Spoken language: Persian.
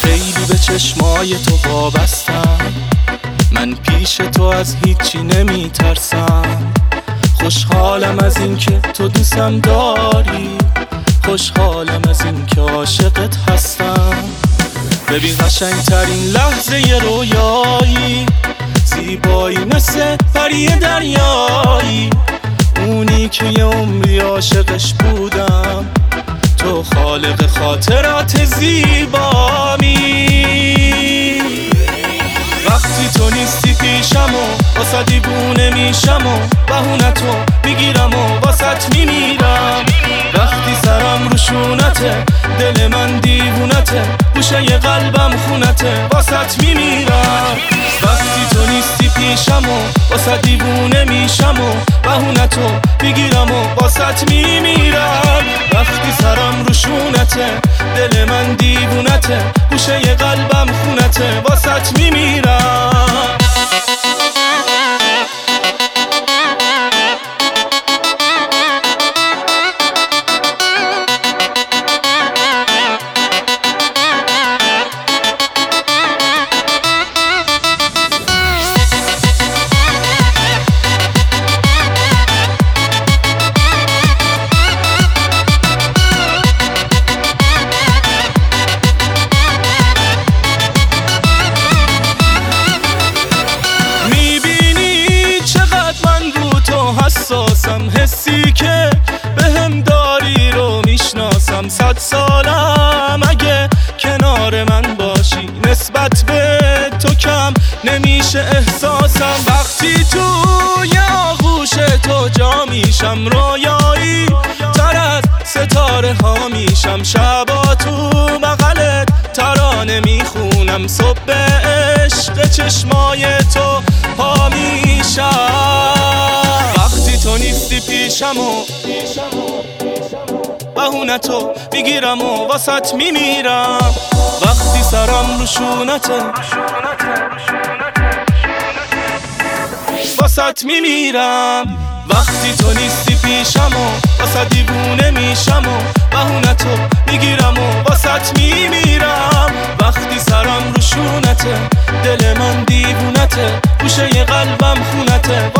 خیلی به چشمای تو وابستم، من پیش تو از هیچی نمی ترسم. خوشحالم از این که تو دوستم داری، خوشحالم از این که عاشقت هستم. ببین قشنگ ترین لحظه ی رویایی، زیبایی مثل پری دریایی، اونی که یه عمری عاشقش بودم. تو خالق خاطرات زیبامی، وقتی تو نیستی پیشم و واسه دیوونه میشم و بهونتو میگیرم و واسط میمیرم. وقتی سرم رو شونته، دل من دیوونته، گوشه ی قلبم خونته، واسط میمیرم. وقتی تو نیستی پیشم و واسه دیوونه میشم و بهونتو میگیرم و واسط میمیرم. وقتی سرم رو شونته، دل من دیوونته، گوشه ی قلبم خونته، واسط میمیرم. حساسم، حسی که بهم داری رو میشناسم. 100 سالم اگه کنار من باشی، نسبت به تو کم نمیشه احساسم. وقتی توی آغوش تو جا میشم، رویایی تر از ستاره ها میشم. شبا تو بغلت ترانه میخونم، صبح به عشق چشمای تو پا میشم. وقتی تو نیستی پیشم و بهونتو میگیرم و واسط میمیرم. وقتی سرم رو شونته، واسط میمیرم. وقتی تو نیستی پیشم و واسه دیوونه میشم و بهونتو میگیرم و واسط میمیرم. وقتی سرم رو شونته، دل من دیوونته، گوشه ی قلبم خونته،